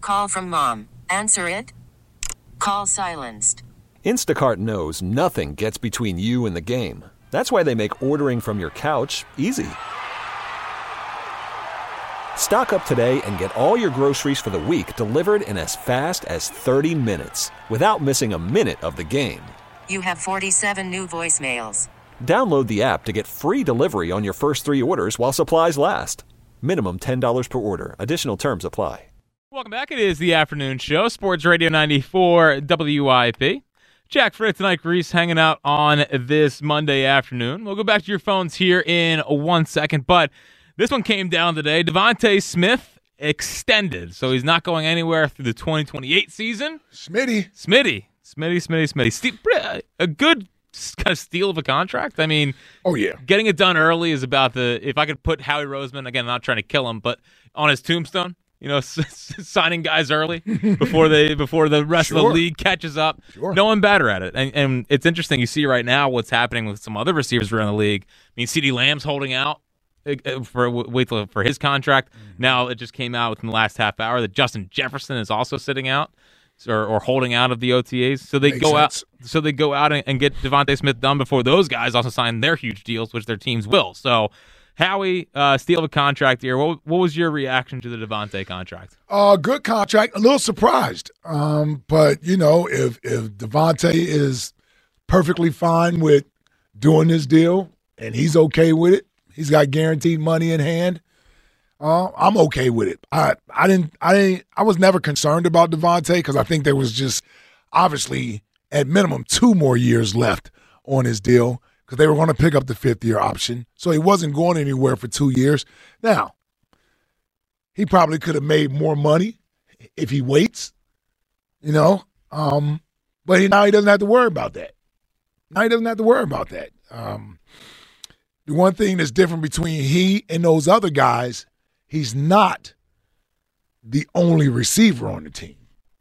Call from mom. Answer it. Call silenced. Instacart knows nothing gets between you and the game. That's why they make ordering from your couch easy. Stock up today and get all your groceries for the week delivered in as fast as 30 minutes without missing a minute of the game. You have 47 new voicemails. Download the app to get free delivery on your first 3 orders while supplies last. Minimum $10 per order. Additional terms apply. Welcome back. It is the afternoon show, Sports Radio 94 WIP. Jack Fritz and Ike Reese hanging out on this Monday afternoon. We'll go back to your phones here in 1 second, but this one came down today. DeVonta Smith extended, so he's not going anywhere through the 2028 season. Smitty. A good kind of steal of a contract. I mean, oh yeah, getting it done early is about if I could put Howie Roseman, again, I'm not trying to kill him, but on his tombstone, signing guys early before the rest of the league catches up. Sure. No one better at it. And it's interesting. You see right now what's happening with some other receivers around the league. I mean, CeeDee Lamb's holding out for his contract. Mm-hmm. Now it just came out within the last half hour that Justin Jefferson is also sitting out or holding out of the OTAs. So they go out and get DeVonta Smith done before those guys also sign their huge deals, which their teams will. So Howie, steal of a contract here. What was your reaction to the DeVonta contract? Good contract. A little surprised. But, if DeVonta is perfectly fine with doing this deal and he's okay with it, he's got guaranteed money in hand, I'm okay with it. I was never concerned about DeVonta because I think there was just obviously at minimum 2 more years left on his deal, because they were going to pick up the 5th-year option. So he wasn't going anywhere for 2 years. Now, he probably could have made more money if he waits, but now he doesn't have to worry about that. The one thing that's different between he and those other guys, he's not the only receiver on the team.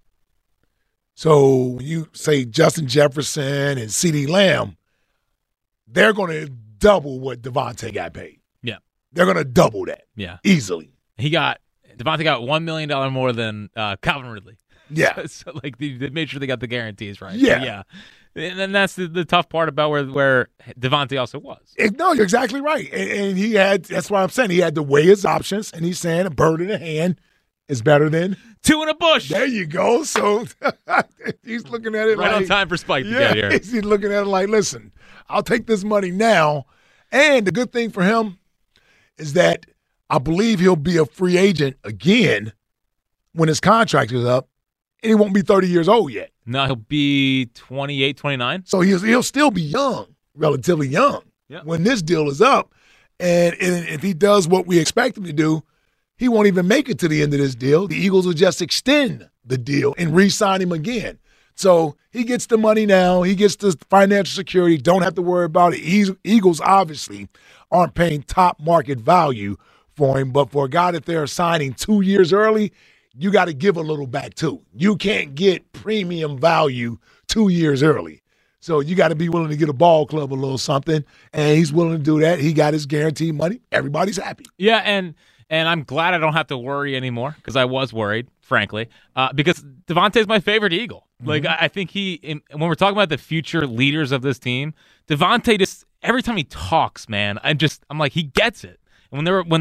So when you say Justin Jefferson and CeeDee Lamb, they're going to double what DeVonta got paid. Yeah. They're going to double that. Yeah. Easily. DeVonta got $1 million more than Calvin Ridley. Yeah. So they made sure they got the guarantees right. Yeah. So, yeah. And then that's the tough part about where DeVonta also was. No, you're exactly right. And that's what I'm saying. He had to weigh his options, and he's saying a bird in the hand is better than 2 in a bush. There you go. So he's looking at it right like, on time for Spike to get here. He's looking at it like, listen, I'll take this money now. And the good thing for him is that I believe he'll be a free agent again when his contract is up, and he won't be 30 years old yet. No, he'll be 28, 29. So he'll still be young, relatively young, when this deal is up. And if he does what we expect him to do, he won't even make it to the end of this deal. The Eagles will just extend the deal and re-sign him again. So he gets the money now. He gets the financial security. Don't have to worry about it. Eagles obviously aren't paying top market value for him, but for a guy that they're signing 2 years early, you got to give a little back too. You can't get premium value 2 years early. So you got to be willing to get a ball club a little something, and he's willing to do that. He got his guaranteed money. Everybody's happy. Yeah, and I'm glad I don't have to worry anymore, because I was worried, frankly, because DeVonta is my favorite Eagle. Mm-hmm. Like, I think when we're talking about the future leaders of this team, DeVonta just, every time he talks, man, I'm like, he gets it. And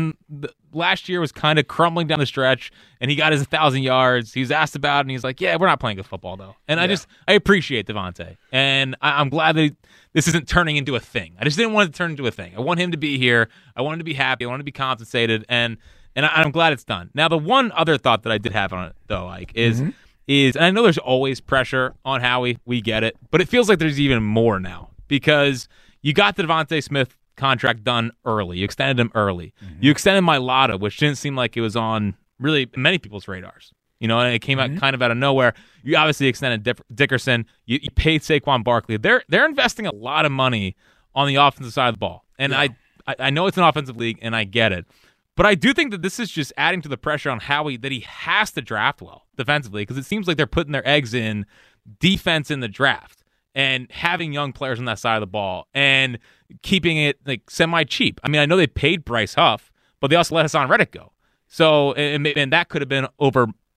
last year was kind of crumbling down the stretch, and he got his 1,000 yards, he was asked about it, and he's like, yeah, we're not playing good football, though. And I appreciate DeVonta. And I'm glad that this isn't turning into a thing. I just didn't want it to turn into a thing. I want him to be here. I want him to be happy. I want him to be compensated. And I'm glad it's done. Now, the one other thought that I did have on it, though, Ike, is, and I know there's always pressure on Howie. We get it. But it feels like there's even more now, because you got the DeVonta Smith contract done early. You extended him early. Mm-hmm. You extended Mailata, which didn't seem like it was on really many people's radars. And it came out kind of out of nowhere. You obviously extended Dickerson. You paid Saquon Barkley. They're investing a lot of money on the offensive side of the ball. And I know it's an offensive league, and I get it. But I do think that this is just adding to the pressure on Howie that he has to draft well defensively, because it seems like they're putting their eggs in defense in the draft and having young players on that side of the ball and keeping it like semi-cheap. I mean, I know they paid Bryce Huff, but they also let Hassan Reddick go. So, and that could have been over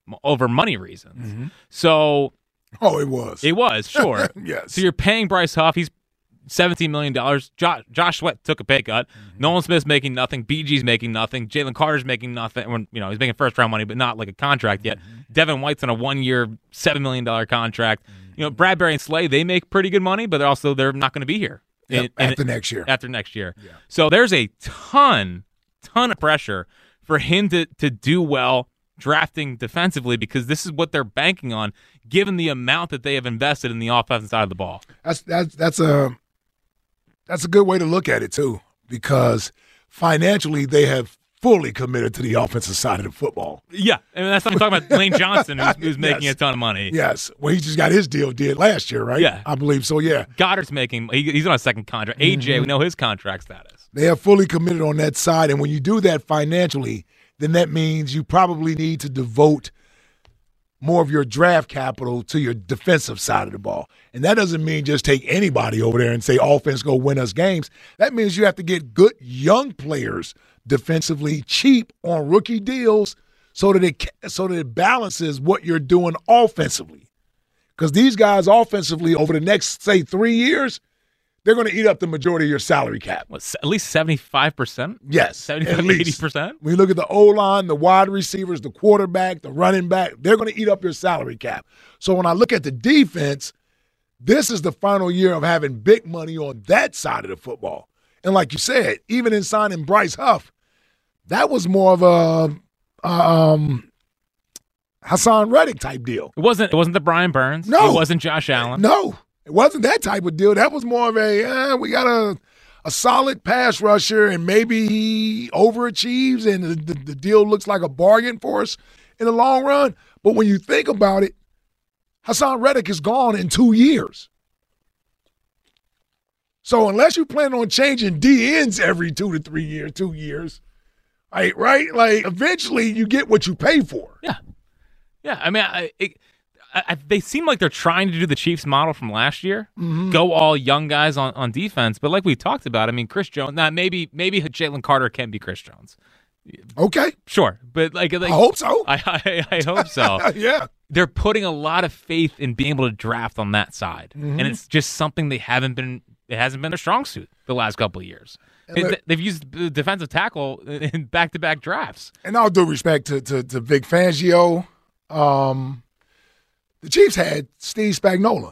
over money reasons. So Oh, it was. it was, sure. Yes. So you're paying Bryce Huff. He's $17 million. Josh Sweat took a pay cut. Nolan Smith's making nothing. BG's making nothing. Jalen Carter's making nothing. He's making first-round money, but not like a contract yet. Devin White's on a 1-year, $7 million contract. Bradbury and Slay, they make pretty good money, but they're not going to be here. After next year. After next year. Yeah. So there's a ton of pressure for him to do well drafting defensively because this is what they're banking on, given the amount that they have invested in the offensive side of the ball. That's a good way to look at it, too, because financially they have fully committed to the offensive side of the football. Yeah, that's what I'm talking about. Lane Johnson, who's making a ton of money. Yes. Well, he just got his deal did last year, right? Yeah. I believe so, yeah. Goddard's he's on a second contract. AJ, we know his contract status. They have fully committed on that side, and when you do that financially, then that means you probably need to devote more of your draft capital to your defensive side of the ball. And that doesn't mean just take anybody over there and say offense go win us games. That means you have to get good young players defensively cheap on rookie deals so that it balances what you're doing offensively. Because these guys offensively over the next, say, 3 years, they're going to eat up the majority of your salary cap. What, at least 75%? Yes. 75, 80%? When you look at the O-line, the wide receivers, the quarterback, the running back, they're going to eat up your salary cap. So when I look at the defense, this is the final year of having big money on that side of the football. And like you said, even in signing Bryce Huff, that was more of a Hassan Reddick type deal. It wasn't the Brian Burns. No. It wasn't Josh Allen. No. It wasn't that type of deal. That was more of we got a solid pass rusher, and maybe he overachieves, and the deal looks like a bargain for us in the long run. But when you think about it, Hassan Reddick is gone in 2 years. So unless you plan on changing DNs every 2 to 3 years, 2 years, right? Like eventually you get what you pay for. Yeah. Yeah. I mean, they seem like they're trying to do the Chiefs model from last year, go all young guys on defense. But like we talked about, I mean, Chris Jones. Now maybe Jalen Carter can be Chris Jones. Okay, sure, but like I hope so. I hope so. Yeah, they're putting a lot of faith in being able to draft on that side, and it's just something they haven't been. It hasn't been their strong suit the last couple of years. They've used defensive tackle in back-to-back drafts. And all due respect to Vic Fangio, the Chiefs had Steve Spagnuolo.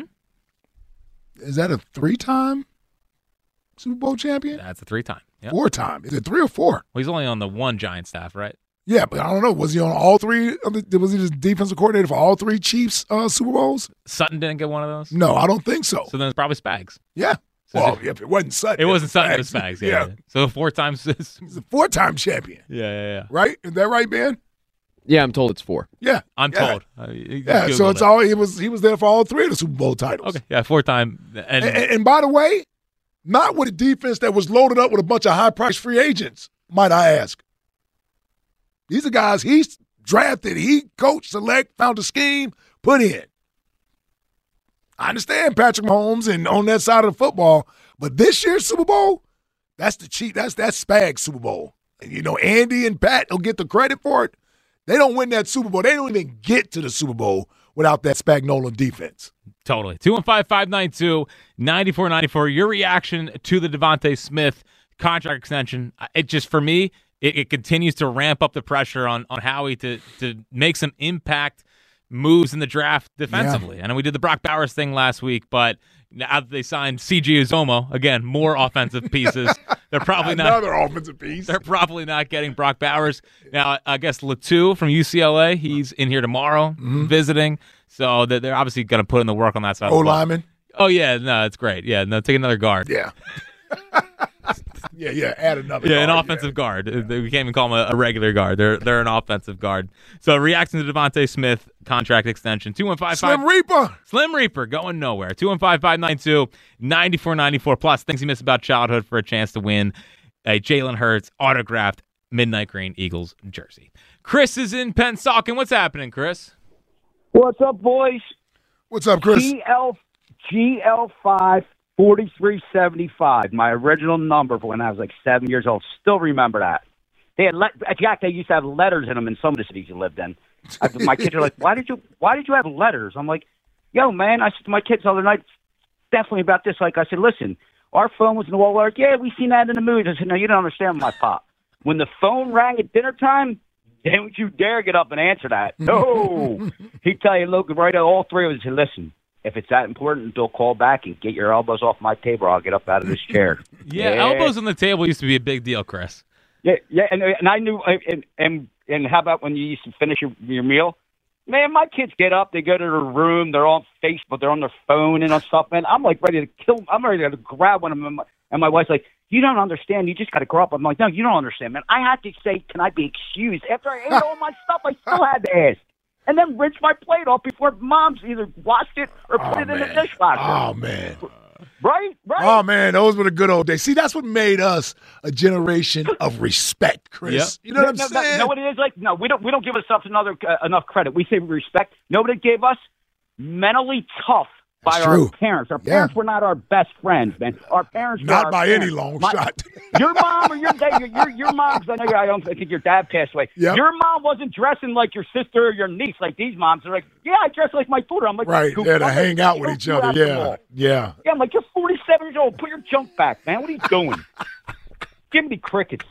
Is that a 3-time Super Bowl champion? That's a 3-time. Yep. 4-time. Is it 3 or 4? Well, he's only on the one Giant staff, right? Yeah, but I don't know. Was he on all 3? Was he the defensive coordinator for all 3 Chiefs Super Bowls? Sutton didn't get one of those? No, I don't think so. So then it's probably Spags. Yeah. Well, if it wasn't Sutton. It wasn't Sutton, it was Spags. Yeah. So 4 times. He's a 4-time champion. Yeah. Right? Is that right, Ben? Yeah, I'm told it's 4. Yeah. I'm told. So it's all he was there for all 3 of the Super Bowl titles. Okay. Yeah, 4-time. And by the way, not with a defense that was loaded up with a bunch of high-priced free agents, might I ask. These are guys he's drafted, he coached, select, found a scheme, put in. I understand Patrick Mahomes and on that side of the football, but this year's Super Bowl, that's Spag Super Bowl. And, Andy and Pat will get the credit for it. They don't win that Super Bowl. They don't even get to the Super Bowl without that Spagnuolo defense. Totally. 215-592-9494. Your reaction to the Devontae Smith contract extension. It just, for me, it continues to ramp up the pressure on Howie to make some impact moves in the draft defensively. Yeah. I know we did the Brock Bowers thing last week, but now that they signed C.J. Uzomah, again, more offensive pieces. They're probably another offensive piece. They're probably not getting Brock Bowers. Now, I guess Latu from UCLA, he's in here tomorrow visiting, so they're obviously going to put in the work on that side. O-lineman. Oh yeah, no, it's great. Yeah, no, take another guard. Yeah. Yeah, add another guard. An offensive guard. We can't even call them a regular guard. They're an offensive guard. So reacting to Devontae Smith contract extension, 215 Slim Reaper going nowhere. 215-592-9494 plus things you miss about childhood for a chance to win a Jalen Hurts autographed Midnight Green Eagles jersey. Chris is in Pennsauken. What's happening, Chris? What's up, boys? What's up, Chris? GL5 4375, my original number for when I was like 7 years old. Still remember that. They used to have letters in them in some of the cities you lived in. My kids are like, why did you have letters? I'm like, yo, man, I said to my kids the other night, definitely about this. Like I said, listen, our phone was in the wall. Like, yeah, we seen that in the movies. I said, no, you don't understand, my pop. When the phone rang at dinner time, don't you dare get up and answer that. No. He'd tell you, look, right, all three of us said, listen, if it's that important, they'll call back and get your elbows off my table. I'll get up out of this chair. Yeah, elbows on the table used to be a big deal, Chris. Yeah, and I knew, and how about when you used to finish your meal? Man, my kids get up, they go to their room, they're on Facebook, they're on their phone and on stuff, man. I'm like ready to kill them. I'm ready to grab one of them. And my wife's like, you don't understand. You just got to grow up. I'm like, no, you don't understand, man. I had to say, can I be excused? After I ate all my stuff, I still had to ask. And then rinse my plate off before Mom's either washed it or put it in the dishwasher. Oh, man. Right? Oh, man, those were the good old days. See, that's what made us a generation of respect, Chris. Yep. You know what I'm saying? No, what it is like? No, we don't give ourselves enough credit. We say respect. Nobody gave us mentally tough by our parents. Our parents were not our best friends, man. Our parents were not our by parents. any long shot. Your mom or your dad, your mom's. I don't think your dad passed away. Yep. Your mom wasn't dressing like your sister or your niece, like these moms are like. Yeah, I dress like my daughter. I'm like, right? Yeah, to hang out with each other. Yeah. I'm like, you're 47 years old. Put your junk back, man. What are you doing? Give me crickets.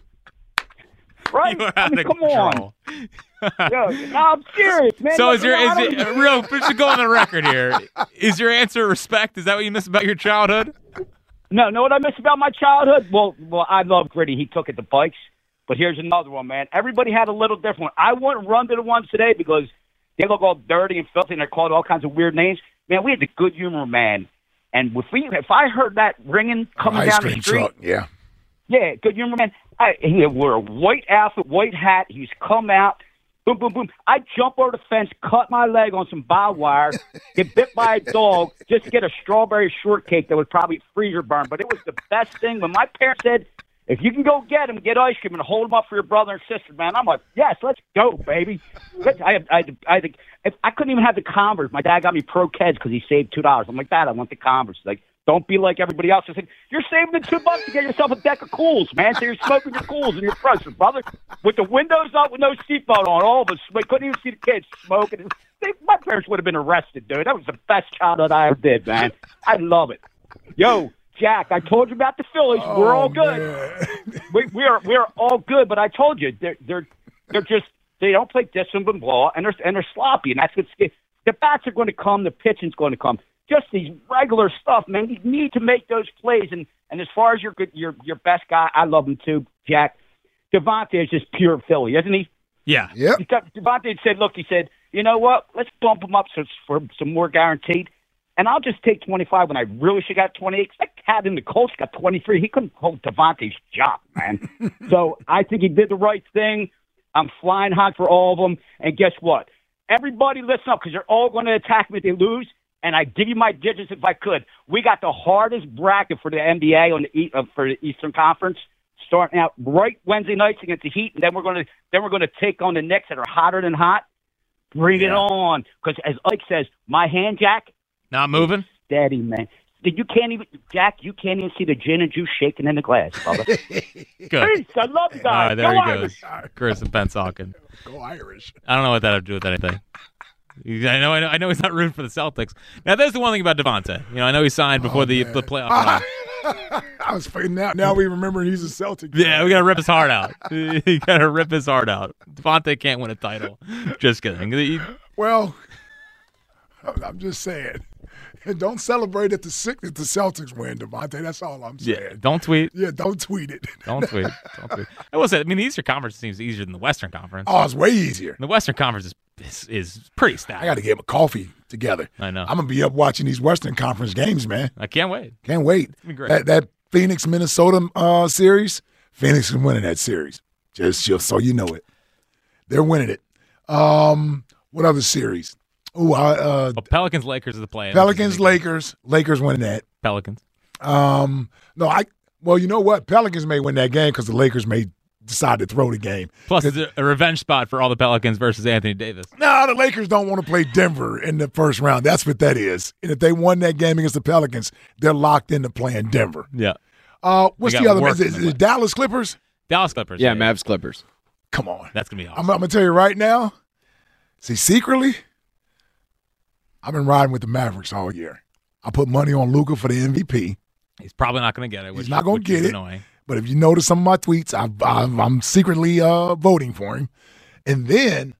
Right? I mean, come on. No, I'm serious, man. So is it real? We should go on the record here. Is your answer respect? Is that what you miss about your childhood? No, know what I miss about my childhood? Well, I love Gritty. He took it to bikes. But here's another one, man. Everybody had a little different one. I wouldn't run to the ones today because they look all dirty and filthy and they're called all kinds of weird names. Man, we had the Good Humor Man. And if I heard that ringing coming down the street. Truck, yeah. Yeah, Good Humor Man. He wore a white outfit, white hat. He's come out. Boom, boom, boom. I jump over the fence, cut my leg on some barbed wire, get bit by a dog, just to get a strawberry shortcake that was probably freezer burn. But it was the best thing. When my parents said, if you can go get him, get ice cream and hold him up for your brother and sister, man, I'm like, yes, let's go, baby. I couldn't even have the Converse. My dad got me Pro Keds because he saved $2. I'm like, Dad, I want the Converse. He's like, don't be like everybody else. I said, you're saving the $2 to get yourself a deck of Cools, man. So you're smoking your Cools in your fresher, brother. With the windows up with no seatbelt on, all of us, we couldn't even see the kids smoking. My parents would have been arrested, dude. That was the best childhood I ever did, man. I love it. Yo, Jack, I told you about the Phillies. We're all good. We're all good, but I told you they're just they don't play disciplined ball and they're sloppy, and that's what's the bats are going to come, the pitching's going to come. Just these regular stuff, man. You need to make those plays, and as far as your best guy, I love him too, Jack. Devontae is just pure Philly, isn't he? Yeah. Yep. Devontae said, look, he said, you know what? Let's bump him up for some more guaranteed. And I'll just take 25 when I really should have got 28. That cat in the Colts got 23. He couldn't hold Devontae's job, man. So I think he did the right thing. I'm flying hot for all of them. And guess what? Everybody listen up because they're all going to attack me if they lose. And I give you my digits if I could. We got the hardest bracket for the NBA for the Eastern Conference, starting out right Wednesday nights against the Heat, and then we're going to take on the Knicks that are hotter than hot. Bring it on, because as Ike says, my hand, Jack, not moving, steady, man. You can't even see the gin and juice shaking in the glass, brother. Good. Peace. I love you guys. All right, there Go he Irish. goes. Chris and Pensalkin. Go Irish. I don't know what that have to do with anything. I know he's not rooting for the Celtics. Now, there's the one thing about Devontae. I know he signed before the playoff run. I was fighting that. Now we remember he's a Celtic. Yeah, we got to rip his heart out. You got to rip his heart out. Devontae can't win a title. Just kidding. Well, I'm just saying. Don't celebrate if the Celtics win, Devontae. That's all I'm saying. Yeah, don't tweet. Yeah, don't tweet it. Don't tweet. I will say, the Eastern Conference seems easier than the Western Conference. Oh, it's way easier. The Western Conference is pretty stacked. I got to get my coffee together. I know. I'm going to be up watching these Western Conference games, man. I can't wait. Can't wait. It's gonna be great. That Phoenix-Minnesota series, Phoenix is winning that series. Just so you know it. They're winning it. What other series? Pelicans, Lakers is the play. Pelicans, Lakers winning that. Pelicans. Well, you know what? Pelicans may win that game because the Lakers may decide to throw the game. Plus, it's a revenge spot for all the Pelicans versus Anthony Davis. No, the Lakers don't want to play Denver in the first round. That's what that is. And if they won that game against the Pelicans, they're locked into playing Denver. Yeah. What's the other one? Is it Dallas Clippers? Dallas Clippers. Yeah, Mavs Clippers. Come on. That's going to be awesome. I'm going to tell you right now, See, secretly, I've been riding with the Mavericks all year. I put money on Luka for the MVP. He's probably not going to get it. He's not going to get it. Annoying. But if you notice some of my tweets, I'm secretly voting for him. And then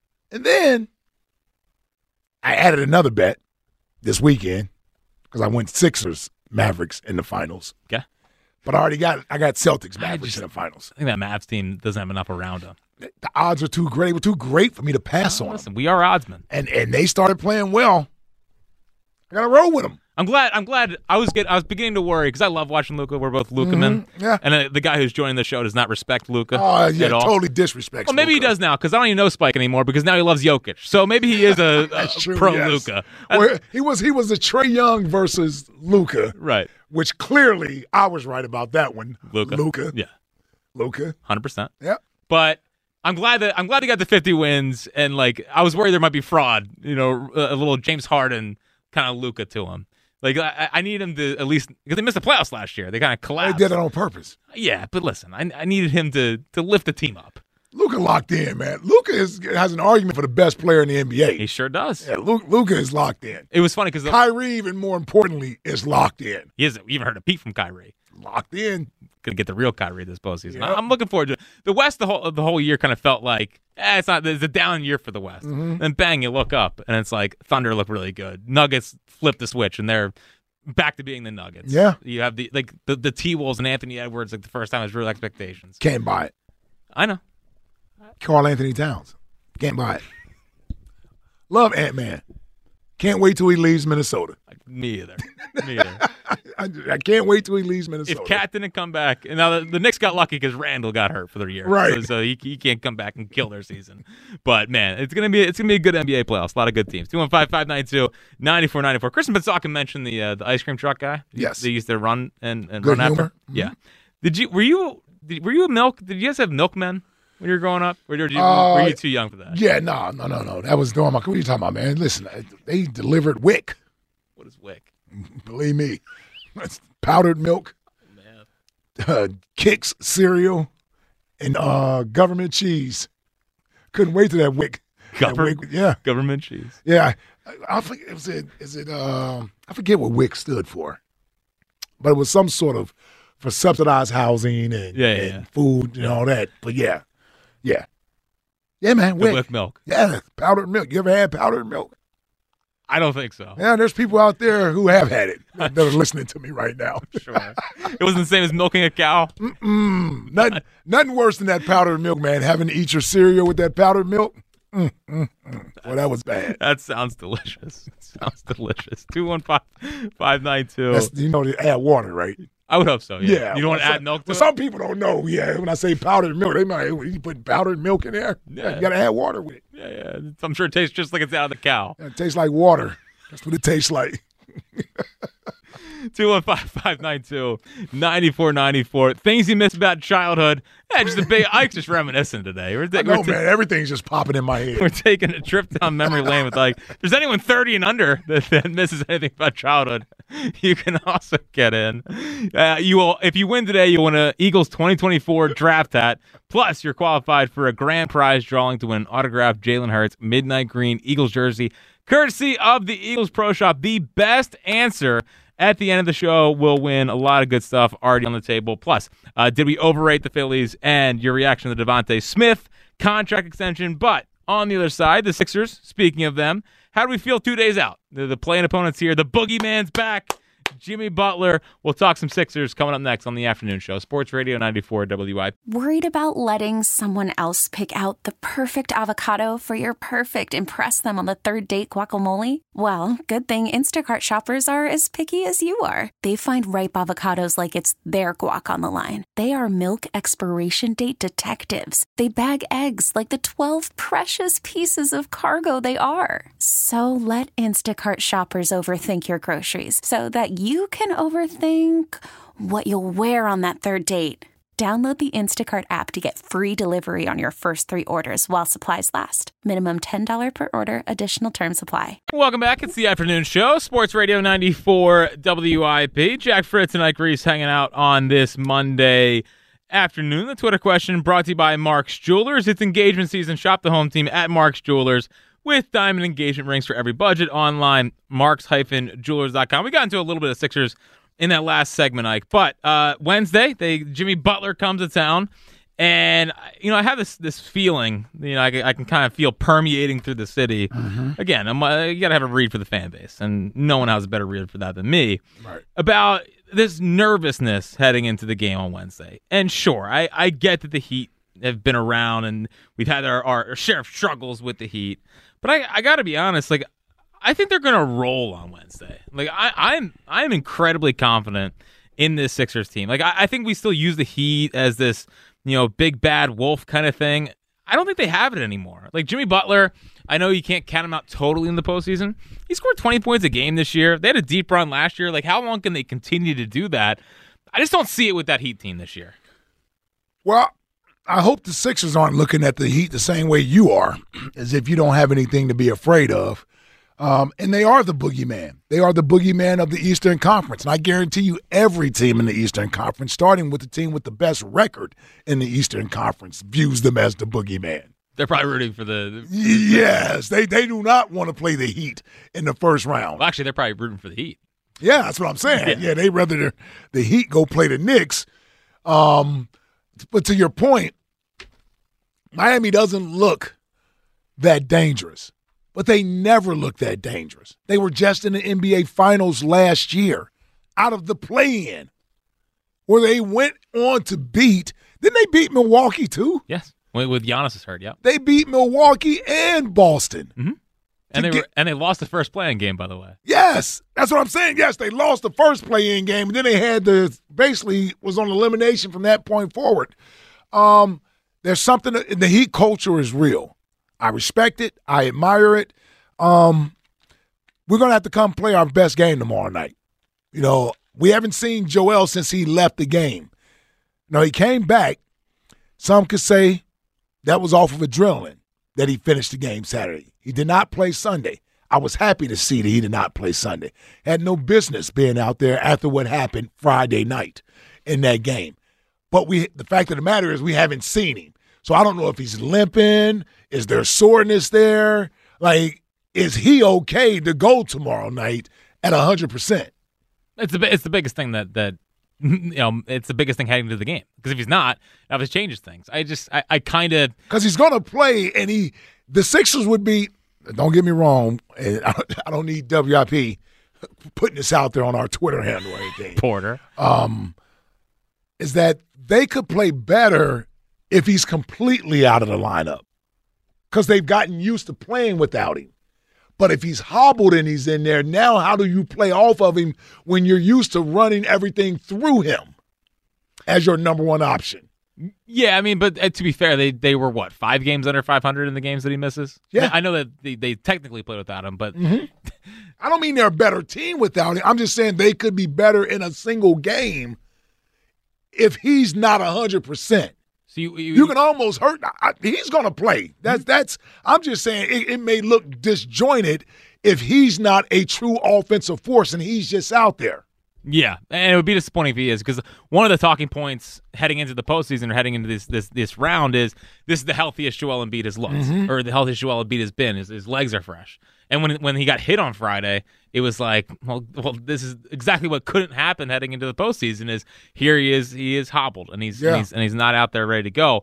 I added another bet this weekend because I went Sixers Mavericks in the finals. Okay. But I got Celtics Mavericks in the finals. I think that Mavs team doesn't have enough around them. The odds are too great. They were too great for me to pass on. Listen, we are oddsmen. And they started playing well. I got to roll with them. I'm glad. I was beginning to worry because I love watching Luka. We're both Luka men. Yeah. And the guy who's joining the show does not respect Luka. Oh, yeah, at all. totally disrespects. Well, maybe Luka. he does now because I don't even know Spike anymore because now he loves Jokic. So maybe he is a true, pro yes. Luka. Well, he was a Trae Young versus Luka, Right. which clearly I was right about that one. Luka. Yeah. Luka. 100%. Yeah. But I'm glad he got the 50 wins and like I was worried there might be fraud. You know, a little James Harden kind of Luka to him. Like, I need him to at least – because they missed the playoffs last year. They kind of collapsed. They did it on purpose. Yeah, but listen, I needed him to lift the team up. Luka locked in, man. Luka has an argument for the best player in the NBA. He sure does. Yeah, Luka is locked in. It was funny because Kyrie, even more importantly, is locked in. He hasn't even heard a peep from Kyrie. Locked in. Gonna get the real Kyrie this postseason. Yep. I'm looking forward to it. The West. The whole year kind of felt like it's a down year for the West. Mm-hmm. Then bang, you look up and it's like Thunder look really good. Nuggets flip the switch and they're back to being the Nuggets. Yeah. You have the T-Wolves and Anthony Edwards like the first time was real expectations. Can't buy it. I know. Karl Anthony Towns. Can't buy it. Love Ant-Man. Can't wait till he leaves Minnesota. Me either. I can't wait till he leaves Minnesota. If Cat didn't come back, and now the Knicks got lucky because Randall got hurt for the year, right? So he can't come back and kill their season. But man, it's gonna be a good NBA playoffs. A lot of good teams. 215-592-9494. Kristen Bensocken mentioned the ice cream truck guy. Yes, they used to run and good run humor. after. Mm-hmm. Yeah. Were you a milk? Did you guys have milkmen when you were growing up? Or were you too young for that? Yeah, no. That was during my. What are you talking about, man? Listen, they delivered WIC. What is WIC? Believe me, that's powdered milk, Kix cereal, and government cheese. Couldn't wait till that WIC. Government cheese. Yeah, I forget. I forget what WIC stood for, but it was some sort of for subsidized housing and food and all that. But yeah, man. WIC milk. Yeah, powdered milk. You ever had powdered milk? I don't think so. Yeah, there's people out there who have had it that are listening to me right now. Sure. It wasn't the same as milking a cow? Nothing worse than that powdered milk, man. Having to eat your cereal with that powdered milk. Well, that was bad. That sounds delicious. 215-592. You know, they add water, right? I would hope so, yeah. You don't want to add milk to it? it? Some people don't know, when I say powdered milk, they might, you putting powdered milk in there? Yeah. You got to add water with it. Yeah. I'm sure it tastes just like it's out of the cow. Yeah, it tastes like water. That's what it tastes like. 215-592-9494. Things you miss about childhood. Just a big Ike's just reminiscing today. Man, everything's just popping in my head. We're taking a trip down memory lane with if there's anyone 30 and under that misses anything about childhood, you can also get in. If you win today, you'll win a Eagles 2024 draft hat. Plus, you're qualified for a grand prize drawing to win an autographed Jalen Hurts Midnight Green Eagles jersey, courtesy of the Eagles Pro Shop. The best answer at the end of the show will win a lot of good stuff already on the table. Plus, did we overrate the Phillies and your reaction to Devontae Smith contract extension? But on the other side, the Sixers, speaking of them, how do we feel 2 days out? The playing opponents here. The boogeyman's back. Jimmy Butler. We'll talk some Sixers coming up next on the afternoon show. Sports Radio 94 WIP. Worried about letting someone else pick out the perfect avocado for your perfect impress them on the third date guacamole? Well, good thing Instacart shoppers are as picky as you are. They find ripe avocados like it's their guac on the line. They are milk expiration date detectives. They bag eggs like the 12 precious pieces of cargo they are. So let Instacart shoppers overthink your groceries so that you can overthink what you'll wear on that third date. Download the Instacart app to get free delivery on your first 3 orders while supplies last. Minimum $10 per order. Additional terms apply. Welcome back. It's the afternoon show. Sports Radio 94 WIP. Jack Fritz and Ike Reese hanging out on this Monday afternoon. The Twitter question brought to you by Mark's Jewelers. It's engagement season. Shop the home team at Mark's Jewelers. with diamond engagement rings for every budget online, marks-jewelers.com. We got into a little bit of Sixers in that last segment, Ike. But Wednesday, Jimmy Butler comes to town. And, I have this feeling, I can kind of feel permeating through the city. Mm-hmm. Again, you got to have a read for the fan base, and no one has a better read for that than me, right, about this nervousness heading into the game on Wednesday. And sure, I get that the Heat have been around, and we've had our share of struggles with the Heat. But I got to be honest, I think they're going to roll on Wednesday. I'm incredibly confident in this Sixers team. I think we still use the Heat as this big bad wolf kind of thing. I don't think they have it anymore. Jimmy Butler, I know you can't count him out totally in the postseason. He scored 20 points a game this year. They had a deep run last year. How long can they continue to do that? I just don't see it with that Heat team this year. Well, I hope the Sixers aren't looking at the Heat the same way you are, as if you don't have anything to be afraid of. And they are the boogeyman. They are the boogeyman of the Eastern Conference. And I guarantee you every team in the Eastern Conference, starting with the team with the best record in the Eastern Conference, views them as the boogeyman. They're probably rooting for the Yes, they do not want to play the Heat in the first round. Well, actually, they're probably rooting for the Heat. Yeah, that's what I'm saying. Yeah, they'd rather the Heat go play the Knicks. But to your point, Miami doesn't look that dangerous. But they never looked that dangerous. They were just in the NBA Finals last year, out of the play-in, where they went on to beat. Didn't they beat Milwaukee too? Yes, with Giannis is hurt. Yeah, they beat Milwaukee and Boston, and they lost the first play-in game, by the way. Yes, that's what I'm saying. Yes, they lost the first play-in game, and then they had basically was on elimination from that point forward. There's something. The Heat culture is real. I respect it. I admire it. We're going to have to come play our best game tomorrow night. We haven't seen Joel since he left the game. He came back. Some could say that was off of adrenaline that he finished the game Saturday. He did not play Sunday. I was happy to see that he did not play Sunday. Had no business being out there after what happened Friday night in that game. But the fact of the matter is we haven't seen him. So I don't know if he's limping. Is there soreness there? Is he okay to go tomorrow night at 100%? It's the biggest thing that it's the biggest thing heading to the game. Because if he's not, that just changes things. I kind of because he's going to play, and the Sixers would be. Don't get me wrong. I don't need WIP putting this out there on our Twitter handle or anything. Porter, is that they could play better if he's completely out of the lineup, because they've gotten used to playing without him. But if he's hobbled and he's in there, now how do you play off of him when you're used to running everything through him as your number one option? Yeah, but to be fair, they were, 5 games under 500 in the games that he misses? Yeah. I know that they technically played without him, but I don't mean they're a better team without him. I'm just saying they could be better in a single game if he's not 100%. So you can almost hurt. He's going to play. That's. I'm just saying it may look disjointed if he's not a true offensive force and he's just out there. Yeah, and it would be disappointing if he is, because one of the talking points heading into the postseason or heading into this round is this is the healthiest Joel Embiid has looked, or the healthiest Joel Embiid has been. His legs are fresh. And when he got hit on Friday, it was like, well, this is exactly what couldn't happen heading into the postseason. Is here he is hobbled and he's not out there ready to go.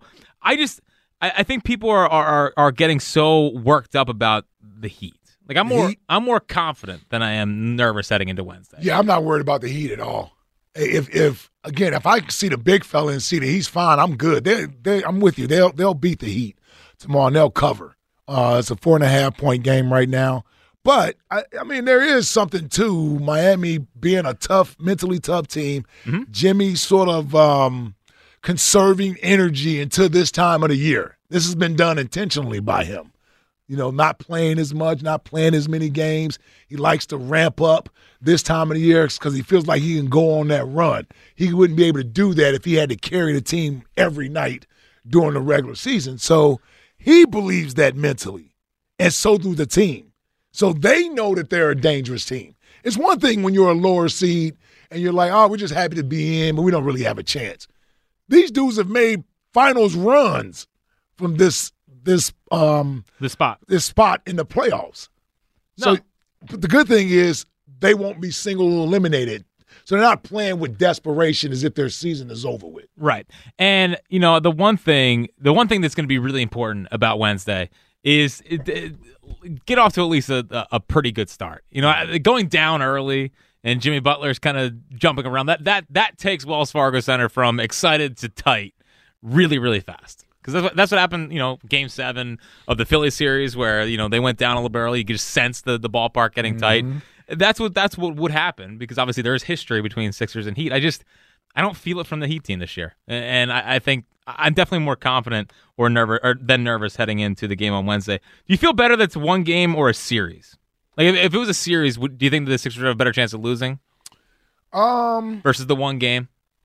I think people are getting so worked up about the Heat. I'm more confident than I am nervous heading into Wednesday. Yeah, I'm not worried about the Heat at all. If I see the big fella and see that he's fine, I'm good. I'm with you. They'll beat the Heat tomorrow and they'll cover. It's a 4.5-point game right now. But, there is something to Miami being a mentally tough team. Mm-hmm. Jimmy sort of conserving energy until this time of the year. This has been done intentionally by him. Not playing as much, not playing as many games. He likes to ramp up this time of the year because he feels like he can go on that run. He wouldn't be able to do that if he had to carry the team every night during the regular season. So he believes that mentally, and so do the team. So they know that they're a dangerous team. It's one thing when you're a lower seed and you're like, we're just happy to be in, but we don't really have a chance. These dudes have made finals runs from this this spot in the playoffs. No. So the good thing is they won't be single eliminated. So they're not playing with desperation as if their season is over with. Right. And, the one thing that's going to be really important about Wednesday is get off to at least a pretty good start. Going down early and Jimmy Butler's kind of jumping around, that takes Wells Fargo Center from excited to tight really, really fast. Because that's what happened, Game 7 of the Philly series where, they went down a little bit early. You could just sense the ballpark getting tight. That's what would happen because obviously there is history between Sixers and Heat. I don't feel it from the Heat team this year. And I think I'm definitely more confident than nervous heading into the game on Wednesday. Do you feel better that it's one game or a series? Like if it was a series, do you think that the Sixers have a better chance of losing? Versus the one game?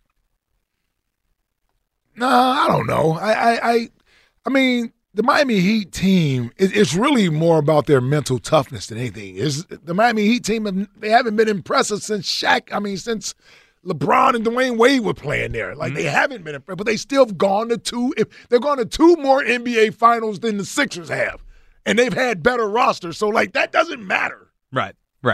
No, I don't know. I mean, the Miami Heat team, it's really more about their mental toughness than anything. The Miami Heat team, they haven't been impressive since since LeBron and Dwayne Wade were playing there. Like, they haven't been impressive, but they still have gone to two. They're gone to two more NBA finals than the Sixers have, and they've had better rosters. So, that doesn't matter. Right.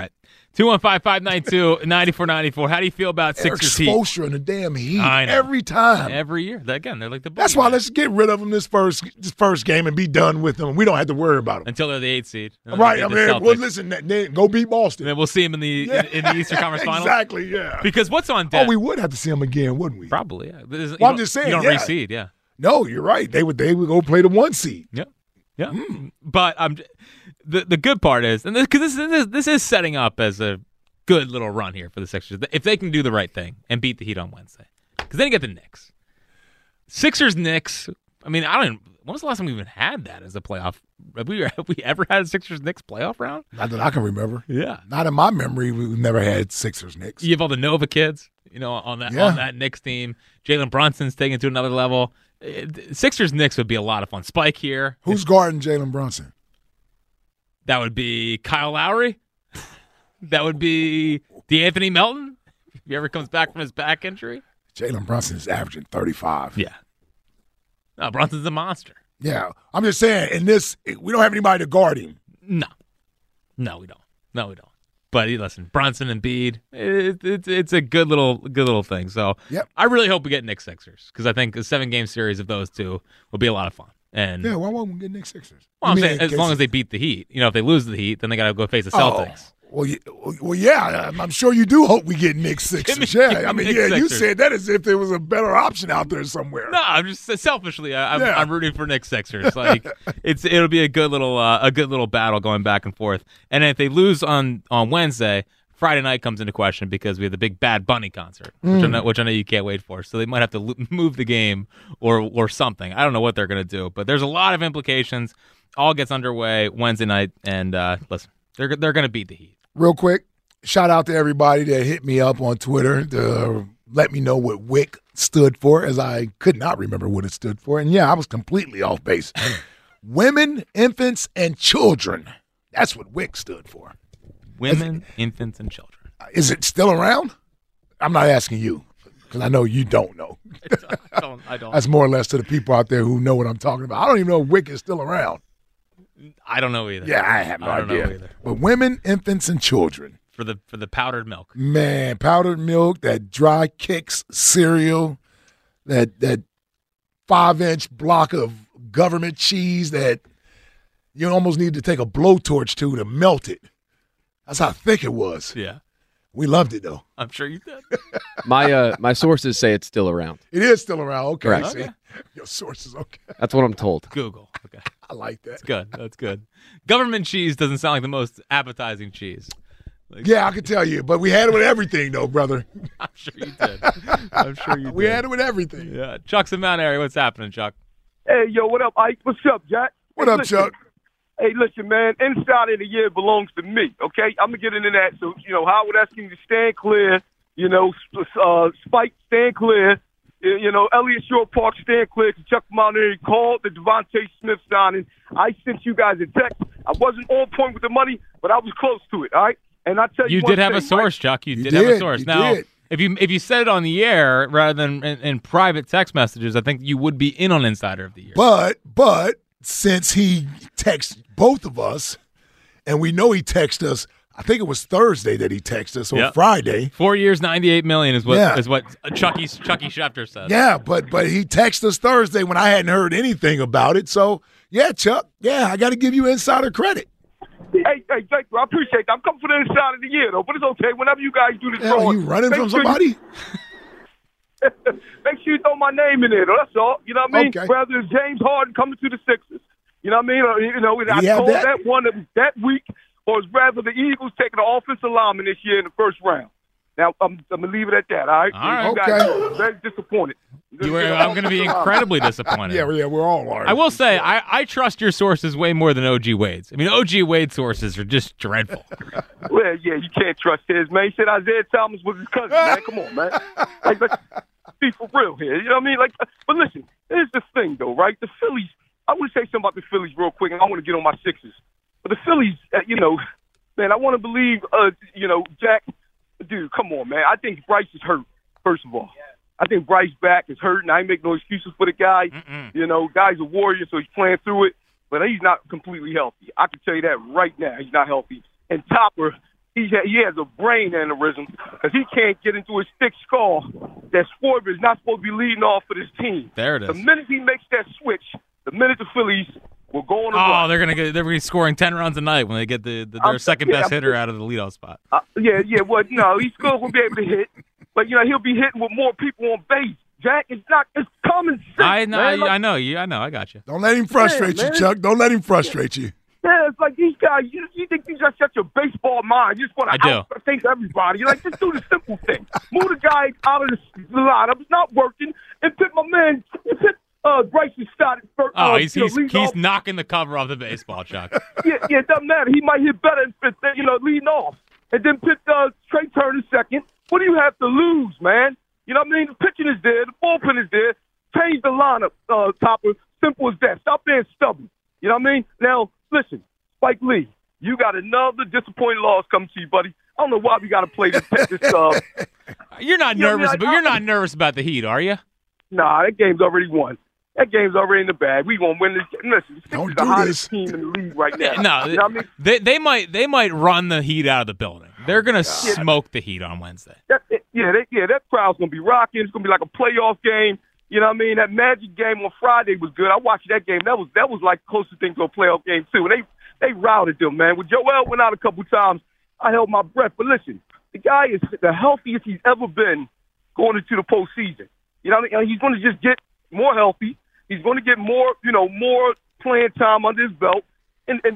215-592-9494. How do you feel about Sixers Heat? Eric Spoelstra and the damn Heat. I know. Every time. Every year. Again, they're like the That's why let's get rid of them this first game and be done with them. We don't have to worry about them. Until they're the 8th seed. Right. Listen, go beat Boston. And then we'll see them in the Eastern Conference Finals. Exactly, yeah. Because what's on deck? Oh, we would have to see them again, wouldn't we? Probably, yeah. I'm just saying, you don't reseed, yeah. No, you're right. They would go play the 1 seed. Yeah. But the good part is, and because this is setting up as a good little run here for the Sixers, if they can do the right thing and beat the Heat on Wednesday. Because then you get the Knicks. Sixers-Knicks, when was the last time we even had that as a playoff? Have we ever had a Sixers-Knicks playoff round? Not that I can remember. Yeah. Not in my memory, we've never had Sixers-Knicks. You have all the Nova kids, on that Knicks team. Jalen Brunson's taken it to another level. Sixers-Knicks would be a lot of fun. Spike here. Who's guarding Jalen Brunson? That would be Kyle Lowry. That would be DeAnthony Melton, if he ever comes back from his back injury. Jalen Brunson is averaging 35. Yeah. No, Brunson's a monster. Yeah. I'm just saying, we don't have anybody to guard him. No, we don't. But listen, Brunson and Embiid, it's a good little thing. So I really hope we get Knicks Sixers because I think a 7-game series of those two will be a lot of fun. And why won't we get Knicks Sixers? Well, I'm saying as long as they beat the Heat. If they lose the Heat, then they got to go face the Celtics. Well, yeah. I'm sure you do hope we get Knicks Sixers. You said that as if there was a better option out there somewhere. No, I'm just selfishly, I'm rooting for Knicks Sixers. Like it'll be a good little battle going back and forth. And if they lose on Wednesday, Friday night comes into question because we have the big Bad Bunny concert, which I know you can't wait for. So they might have to move the game or something. I don't know what they're going to do, but there's a lot of implications. All gets underway Wednesday night, and listen, they're going to beat the Heat. Real quick, shout out to everybody that hit me up on Twitter to let me know what WIC stood for, as I could not remember what it stood for. And, I was completely off base. Women, infants, and children. That's what WIC stood for. Women, infants, and children. Is it still around? I'm not asking you because I know you don't know. I don't. That's more or less to the people out there who know what I'm talking about. I don't even know if WIC is still around. I don't know either. Yeah, I have no idea. I don't know either. But women, infants, and children. For the powdered milk. Man, powdered milk, that dry kicks cereal, that 5-inch block of government cheese that you almost need to take a blowtorch to melt it. That's how thick it was. Yeah. We loved it, though. I'm sure you did. My sources say it's still around. It is still around. Okay. Correct. See? Okay. Your sources, okay. That's what I'm told. Google. Okay. I like that. That's good. Government cheese doesn't sound like the most appetizing cheese. Yeah, I can tell you. But we had it with everything, though, brother. I'm sure you did. We had it with everything. Yeah. Chuck's in Mount Airy. What's happening, Chuck? Hey, yo, what up, Ike? What's up, Jack? What up, Chuck? Hey, listen, man, inside of the year belongs to me, okay? I'm going to get into that. So, Howard asking you to stand clear. Spike, stand clear. Elliott Shore Park, stand clear. Chuck Montgomery called the Devontae Smith signing. I sent you guys a text. I wasn't on point with the money, but I was close to it, all right? And I tell you, you did have a source, Chuck. You did have a source. Now, if you said it on the air rather than in private text messages, I think you would be in on Insider of the Year. But since he texted both of us, and we know he texted us, I think it was Thursday that he texted us, or Friday. 4 years, $98 million is what Chucky Schefter says. Yeah, but he texted us Thursday when I hadn't heard anything about it. So, yeah, Chuck, I got to give you insider credit. Hey, thank you. I appreciate that. I'm coming for the inside of the year, though, but it's okay. Whenever you guys do this, Are you running from somebody? Make sure you throw my name in there, though. That's all. You know what I mean? Okay. Whether it's James Harden coming to the Sixers, you know what I mean? I told that one that week, or it's rather the Eagles taking an offensive lineman this year in the first round. Now, I'm going to leave it at that, all right? All right. You guys are very disappointed. I'm going to be incredibly disappointed. Yeah, we're all are. I will say, I trust your sources way more than OG Wade's. I mean, OG Wade's sources are just dreadful. Well, yeah, you can't trust his, man. He said Isaiah Thomas was his cousin, man. Come on, man. Like, let's be for real here. You know what I mean? Like, but listen, here's the thing, though, right? The Phillies, I want to say something about the Phillies real quick, and I want to get on my Sixers. But the Phillies, man, I want to believe, Jack, dude, come on, man. I think Bryce is hurt, first of all. I think Bryce back is hurt, and I ain't make no excuses for the guy. Guy's a warrior, so he's playing through it. But he's not completely healthy. I can tell you that right now. He's not healthy. And Topper, he has a brain aneurysm because he can't get into his thick skull that Schwarber is not supposed to be leading off for this team. There it is. The minute he makes that switch, the minute the Phillies will go on a run. They're gonna be scoring 10 runs a night when they get their second best hitter out of the leadoff spot. Well, no, he's still gonna be able to hit, but he'll be hitting with more people on base. Jack, it's common sense. I know, man. I know, I got you. Don't let him frustrate you, Chuck. Don't let him frustrate you. Yeah, it's like these guys, you think these are such a baseball mind. You just want to out-think everybody. You're like, just do the simple thing. Move the guy out of the lineup. It's not working. And pick my man, Bryson started first. He's knocking the cover off the baseball, Chuck. It doesn't matter. He might hit better leading off. And then pick Trey Turner second. What do you have to lose, man? You know what I mean? The pitching is there. The bullpen is there. Change the lineup, Topper. Simple as that. Stop being stubborn. You know what I mean? Now, listen, Spike Lee, you got another disappointing loss coming to you, buddy. I don't know why we got to play this. You're not nervous, but you're not nervous about the Heat, are you? Nah, that game's already won. That game's already in the bag. We gonna win this. Listen, the Sixers are the hottest team in the league right now. No, you know what I mean? they might run the Heat out of the building. They're gonna smoke the Heat on Wednesday. That crowd's gonna be rocking. It's gonna be like a playoff game. You know what I mean? That Magic game on Friday was good. I watched that game. That was like closest thing to a playoff game too. And they routed them, man. When Joel went out a couple times, I held my breath. But listen, the guy is the healthiest he's ever been going into the postseason. You know what I mean? He's going to just get more healthy. He's going to get more playing time under his belt, and then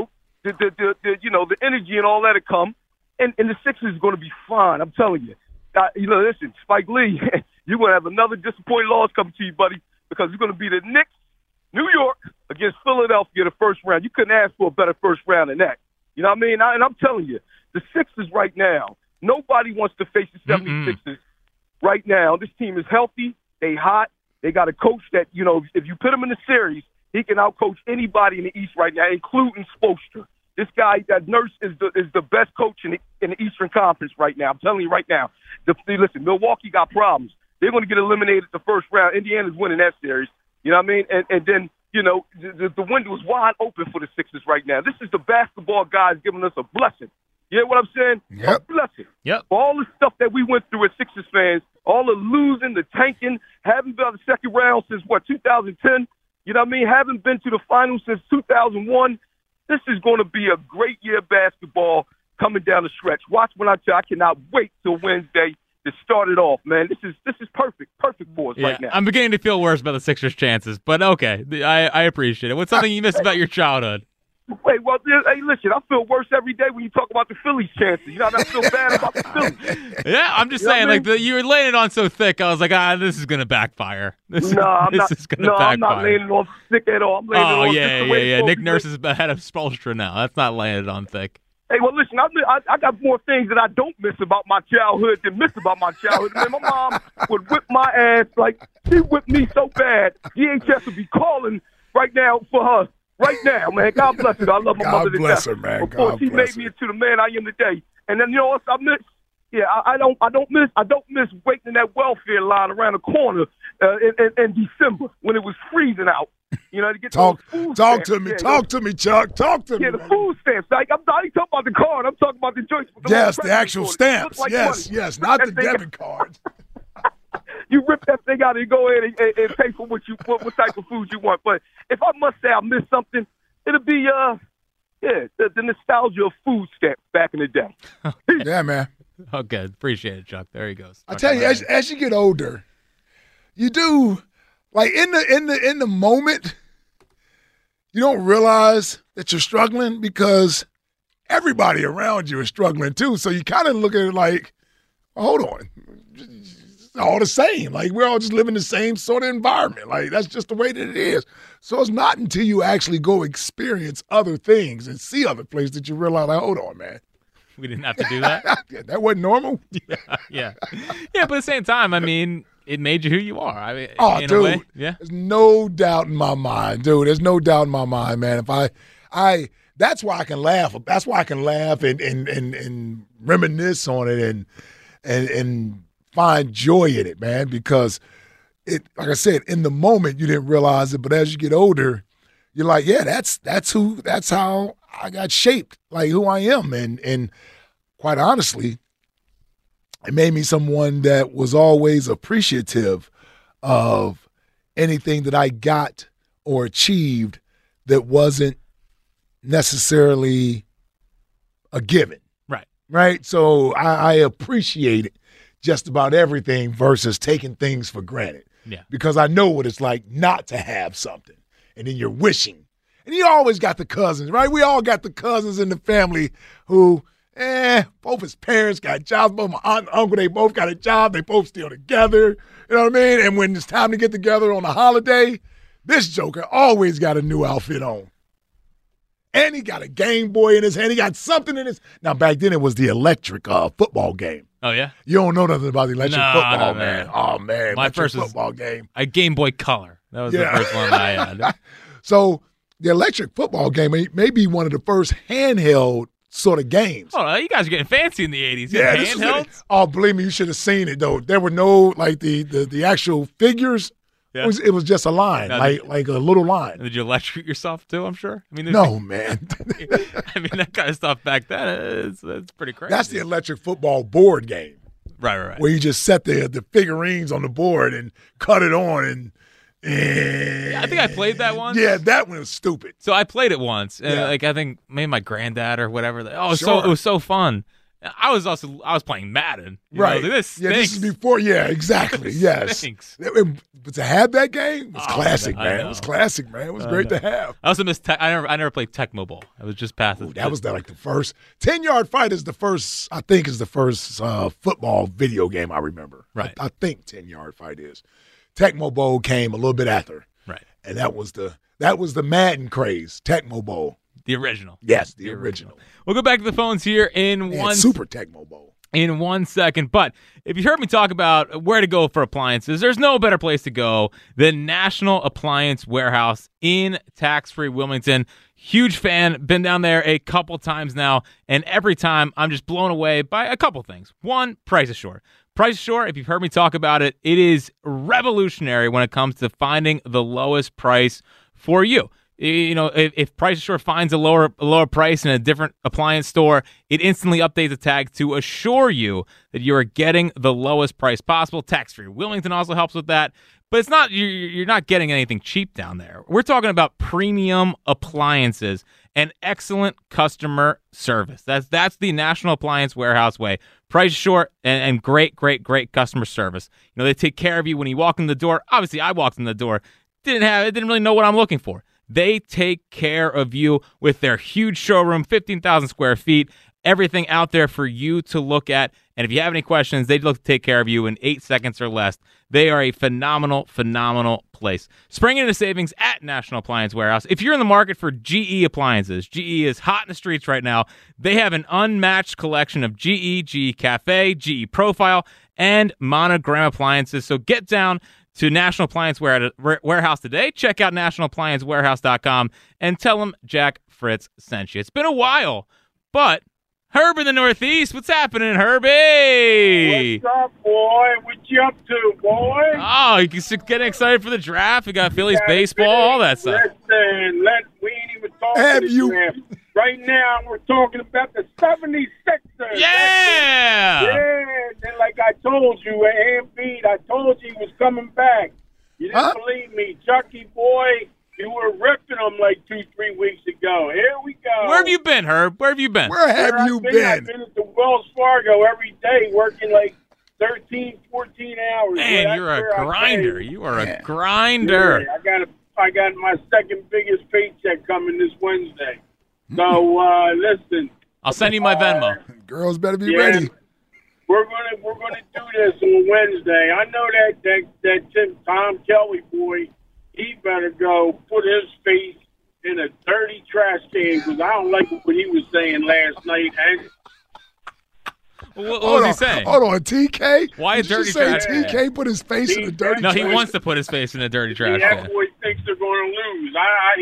the energy and all that'll come, and the Sixers is going to be fine. I'm telling you. Listen, Spike Lee, you're going to have another disappointing loss coming to you, buddy, because it's going to be the Knicks, New York against Philadelphia the first round. You couldn't ask for a better first round than that. You know what I mean? And I'm telling you, the Sixers right now, nobody wants to face the 76ers right now. This team is healthy. They hot. They got a coach that, if you put him in the series, he can outcoach anybody in the East right now, including Spoelstra. This guy, that Nurse, is the best coach in the Eastern Conference right now. I'm telling you right now. Listen, Milwaukee got problems. They're going to get eliminated the first round. Indiana's winning that series. You know what I mean? And then, the window is wide open for the Sixers right now. This is the basketball guys giving us a blessing. You know what I'm saying? Yep. A blessing. Yep. For all the stuff that we went through as Sixers fans, all the losing, the tanking, haven't been to the second round since, 2010? You know what I mean? Haven't been to the finals since 2001. This is going to be a great year of basketball coming down the stretch. Watch when I tell you, I cannot wait till Wednesday to start it off, man. This is perfect for us right now. I'm beginning to feel worse about the Sixers' chances, but okay, I appreciate it. What's something you missed about your childhood? Wait, well, hey, listen, I feel worse every day when you talk about the Phillies' chances. You know, I feel bad about the Phillies. Yeah, I'm just saying, you were laying it on so thick, I was like, this is going to backfire. This is going to backfire. I'm not laying it on thick at all. I'm laying it on yeah. Nick Nurse is ahead of Spoelstra now. That's not laying it on thick. Hey, well, listen, I got more things that I don't miss about my childhood than miss about my childhood. Man, my mom would whip my ass. Like, she whipped me so bad, DHS would be calling right now for her. Right now, man. God bless her. I love my mother to death. God bless her, man. Before she made me into the man I am today. And then, what I miss? Yeah, I don't miss waiting in that welfare line around the corner in December when it was freezing out. You know, to get Talk those food to stamps. me. Yeah, Talk to me, Chuck. Talk to me. Yeah, the food stamps. Like, I'm not even talking about the card. I'm talking about the joints. With the Yes, little the actual presidents on it. It stamps. looks like Yes, money. yes, not the That thing- debit cards. You rip that thing out and go in and pay for what type of food you want. But if I must say I missed something, it'll be the nostalgia of food stamps back in the day. Yeah, man. Okay, appreciate it, Chuck. There he goes. I tell you, as you get older, you do like in the moment, you don't realize that you're struggling because everybody around you is struggling too. So you kind of look at it like, hold on, it's all the same. Like we're all just living the same sort of environment. Like that's just the way that it is. So it's not until you actually go experience other things and see other places that you realize, like, hold on, man. We didn't have to do that. That wasn't normal. Yeah. But at the same time, I mean, it made you who you are. I mean, Oh, in dude, a way, yeah. There's no doubt in my mind, dude. There's no doubt in my mind, man. If I that's why I can laugh. That's why I can laugh and reminisce on it and find joy in it, man. Because it, like I said, in the moment you didn't realize it, but as you get older, you're like, yeah, that's how I got shaped, like who I am, and quite honestly, it made me someone that was always appreciative of anything that I got or achieved that wasn't necessarily a given. Right? So I appreciated just about everything versus taking things for granted. Yeah. Because I know what it's like not to have something. And then you're wishing. And you always got the cousins, right? We all got the cousins in the family who, both his parents got jobs. Both my aunt and uncle, they both got a job. They both still together. You know what I mean? And when it's time to get together on a holiday, this joker always got a new outfit on. And he got a Game Boy in his hand. He got something in his. Now, back then, it was the electric football game. Oh, yeah? You don't know nothing about the electric football, man. No. Oh, man. My electric first football game. A Game Boy Color. That was the first one I had. So the electric football game may be one of the first handheld sort of games. Oh, you guys are getting fancy in the 80s. Yeah, handhelds? Oh, believe me, you should have seen it, though. There were no, like, the actual figures. Yeah. It was just a line, like a little line. Did you electrocute yourself, too, I'm sure? I mean, no, man. I mean, that kind of stuff back then, it's pretty crazy. That's the electric football board game. Right. Where you just set the figurines on the board and cut it on and I think I played that once. Yeah, that one was stupid. So I played it once, and I think maybe my granddad or whatever. It was so fun. I was playing Madden. Right. This stinks. This is before. Yeah, exactly. Yes. Stinks. But to have that game was classic, man. It was classic, man. It was great to have. I also missed. I never played Tecmo Bowl. I was just past it. That was like the first 10-yard fight is the first. I think is the first football video game I remember. Right. I think 10-yard fight is. Tecmo Bowl came a little bit after. Right. And that was the Madden craze. Tecmo Bowl. The original. Yes, the original. We'll go back to the phones here in Super Tecmo Bowl. In 1 second. But if you heard me talk about where to go for appliances, there's no better place to go than National Appliance Warehouse in tax-free Wilmington. Huge fan. Been down there a couple times now, and every time I'm just blown away by a couple things. One, Price Assure. Price Assure, if you've heard me talk about it, it is revolutionary when it comes to finding the lowest price for you. You know, if Price Assure finds a lower price in a different appliance store, it instantly updates the tag to assure you that you are getting the lowest price possible. Tax-free Wilmington also helps with that. But it's not you're not getting anything cheap down there. We're talking about premium appliances and excellent customer service. That's the National Appliance Warehouse way. Price Assure and great customer service. You know, they take care of you when you walk in the door. Obviously, I walked in the door, didn't really know what I'm looking for. They take care of you with their huge showroom, 15,000 square feet, everything out there for you to look at. And if you have any questions, they'd look to take care of you in 8 seconds or less. They are a phenomenal place. Spring into savings at National Appliance Warehouse. If you're in the market for GE appliances, GE is hot in the streets right now. They have an unmatched collection of GE Cafe, GE Profile, and Monogram appliances. So get down to National Appliance Warehouse today. Check out nationalappliancewarehouse.com and tell them Jack Fritz sent you. It's been a while, but Herb in the Northeast. What's happening, Herbie? What's up, boy? What you up to, boy? Oh, you getting excited for the draft? We got Phillies baseball, all that stuff. Listen, we ain't even talking draft. Right now, we're talking about the 76ers. Yeah! Yeah, and like I told you, Embiid, I told you he was coming back. You didn't believe me. Chucky, boy, you were ripping him like 2-3 weeks ago. Here we go. Where have you been, Herb? Where have you been? Where have you been? I've been at the Wells Fargo every day working like 13, 14 hours. Man, you're a grinder. You are a grinder. Yeah, I got my second biggest paycheck coming this Wednesday. So listen. I'll send you my Venmo. Girls better be ready. We're gonna do this on Wednesday. I know that Tom Kelly boy, he better go put his face in a dirty trash can because I don't like what he was saying last night. What was he saying? Hold on, TK? Why a dirty trash can? TK put his face in a dirty trash can? No, he wants to put his face in a dirty trash can. That boy thinks they're going to lose.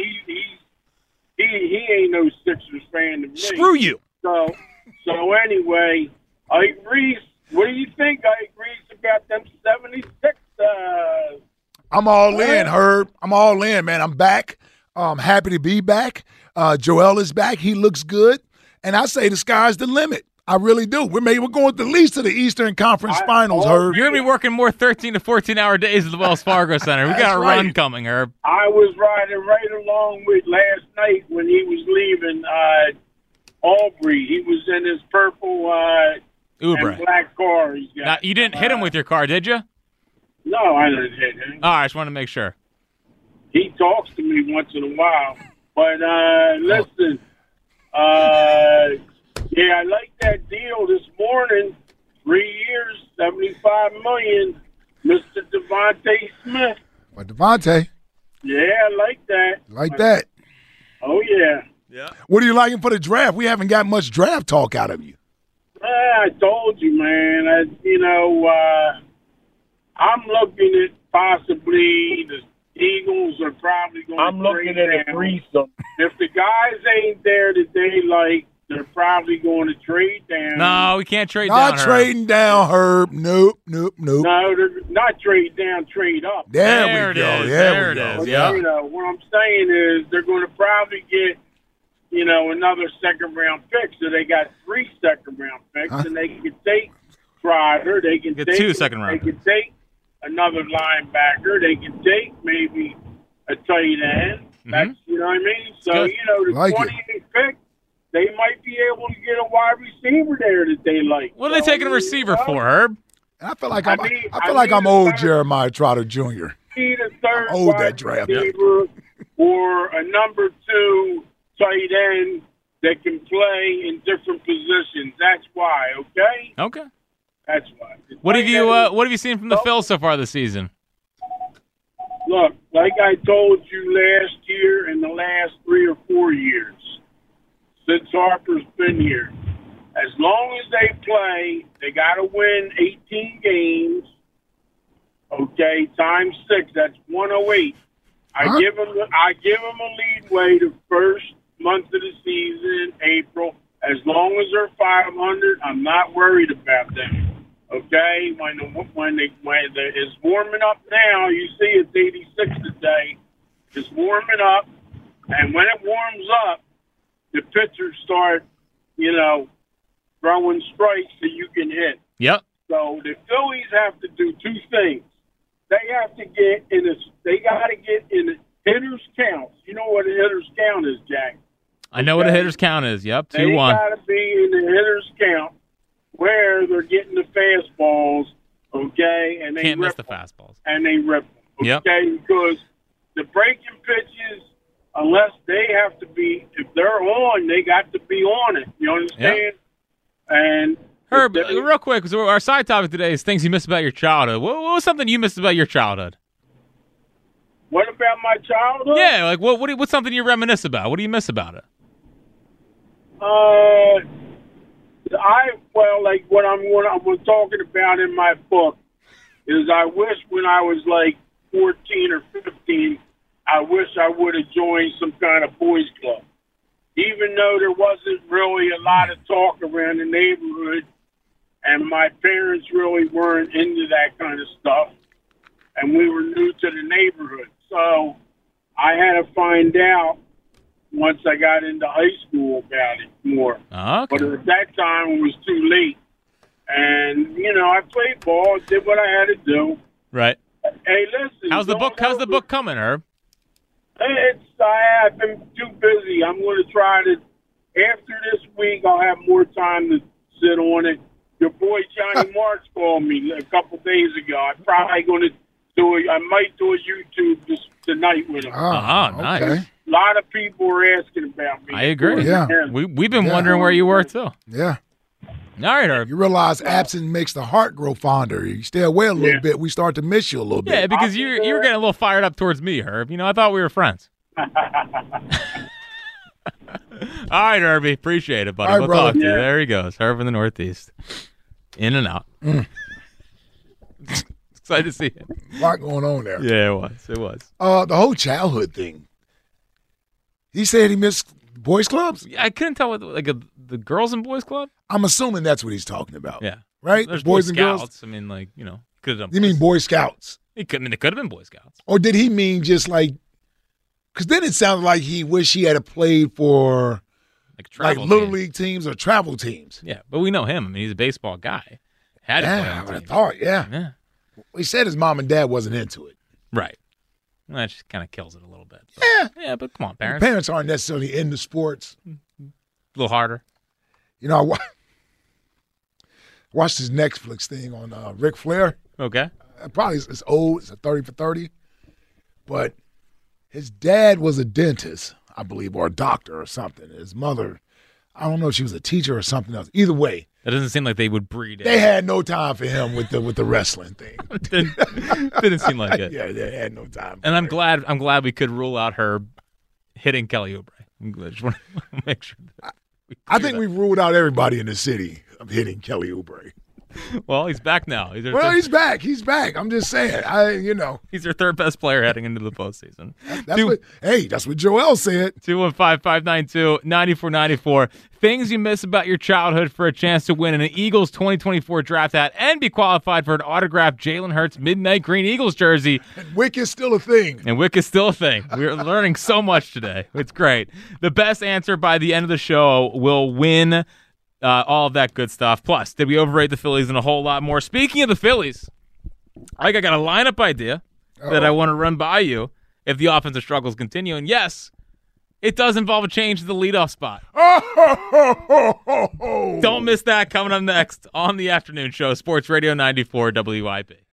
He ain't no Sixers fan to me. Screw you. So anyway, Reese, what do you think, Reese, about them 76ers? I'm all in, Herb. I'm all in, man. I'm back. I'm happy to be back. Joel is back. He looks good. And I say the sky's the limit. I really do. We're going at least to the Eastern Conference Finals, Herb. You're going to be working more 13 to 14-hour days at the Wells Fargo Center. We got a run coming, Herb. I was riding right along with last night when he was leaving Aubrey. He was in his purple Uber and black car. Now, you didn't hit him with your car, did you? No, I didn't hit him. All right, I just want to make sure. He talks to me once in a while. But listen, yeah, I like that deal this morning. 3 years, $75 million, Mr. Devontae Smith. But Devontae. Yeah, I like that. Like that. Oh, yeah. Yeah. What are you liking for the draft? We haven't got much draft talk out of you. I told you, man. I'm looking at possibly the Eagles are probably going to I'm looking at a threesome. If the guys ain't there that they like, they're probably going to trade down. No, we can't trade down, Not trading down, Herb. Nope. No, they're not trade down, trade up. There we go. There it is. Yeah. What I'm saying is they're going to probably get, another second-round pick. So they got 3 second-round picks, and they can take Crowder. They can get take 2 second-round. They can take another linebacker. They can take maybe a tight end. That's, you know what I mean? So, the 28th pick, they might be able to get a wide receiver there that they like. What are they taking a receiver for, Herb? I feel like I'm old Jeremiah Trotter Jr. Need a third old wide that draft. receiver or a number 2 tight end that can play in different positions. That's why, okay? Okay. That's why. What have you seen from the Phils so far this season? Look, like I told you last year and the last 3 or 4 years, since Harper's been here, as long as they play, they got to win 18 games. Okay, times 6, that's 108. I give them a leadway the first month of the season, April. As long as they're 500, I'm not worried about them. Okay, when it's warming up now, you see it's 86 today. It's warming up, and when it warms up, the pitchers start, throwing strikes so you can hit. Yep. So the Phillies have to do 2 things. They have to get in the hitter's count. You know what a hitter's count is, Jack? I know what a hitter's count is. Yep, 2-1. They got to be in the hitter's count where they're getting the fastballs, okay? And they can't miss the fastballs. And they rip them, Yep. okay? Because the breaking pitches, unless they have to be, if they're on, they got to be on it. You understand? Yep. And Herb, real quick, because our side topic today is things you miss about your childhood. What was something you missed about your childhood? What about my childhood? Yeah, like what's something you reminisce about? What do you miss about it? Like what I'm talking about in my book is I wish when I was like 14 or 15, I wish I would have joined some kind of boys club. even though there wasn't really a lot of talk around the neighborhood, and my parents really weren't into that kind of stuff, and we were new to the neighborhood. So I had to find out once I got into high school about it more. Okay. But at that time, it was too late. And, I played ball, did what I had to do. Right. Hey, listen. How's the book coming, Herb? I've been too busy. I'm going to try to, after this week, I'll have more time to sit on it. Your boy Johnny Marks called me a couple days ago. I'm probably going to I might do a YouTube tonight with him. Nice. Okay. A lot of people are asking about me. I agree. Yeah. We've been wondering where you were, too. Yeah. All right, Herb. You realize absence makes the heart grow fonder. You stay away a little bit, we start to miss you a little bit. Yeah, because you were getting a little fired up towards me, Herb. I thought we were friends. All right, Herbie. Appreciate it, buddy. All right, We'll talk to you. Yeah. There he goes. Herb in the Northeast. In and out. Excited to see him. A lot going on there. Yeah, it was. The whole childhood thing. He said he missed boys clubs? Yeah, I couldn't tell what the girls and boys club. I'm assuming that's what he's talking about. Yeah, right. There's Boys Boy and Scouts. girls. I mean, could have done. You mean Boy Scouts? It could have been Boy Scouts. Or did he mean just like? Because then it sounded like he wished he had played for Travel little team. league teams or travel teams. Yeah, but we know him. I mean, he's a baseball guy. Had to play Yeah, on I would have teams. thought. Yeah. Yeah, He said his mom and dad wasn't into it. right. Well, that just kind of kills it a little bit. But, Yeah. but come on, parents. Parents aren't necessarily into sports. A little harder. I watched his Netflix thing on Ric Flair. Okay. Probably it's old. It's a 30 for 30. But his dad was a dentist, I believe, or a doctor or something. His mother, I don't know if she was a teacher or something else. Either way, That doesn't seem like they would breed. they had no time for him with the wrestling thing. Didn't seem like it. Yeah, they had no time. And I'm glad we could rule out her hitting Kelly Oubre. I just want to make sure. I think we've ruled out everybody in the city of hitting Kelly Oubre. Well, he's back now. He's back. He's back. I'm just saying. He's their third best player heading into the postseason. That's what Joel said. 215-592-9494. Things you miss about your childhood for a chance to win an Eagles 2024 draft hat and be qualified for an autographed Jalen Hurts Midnight Green Eagles jersey. And Wick is still a thing. We're learning so much today. It's great. The best answer by the end of the show will win all of that good stuff. Plus, did we overrate the Phillies and a whole lot more? Speaking of the Phillies, I got a lineup idea that I want to run by you if the offensive struggles continue. And yes, it does involve a change to the leadoff spot. Don't miss that coming up next on the afternoon show, Sports Radio 94 WIP.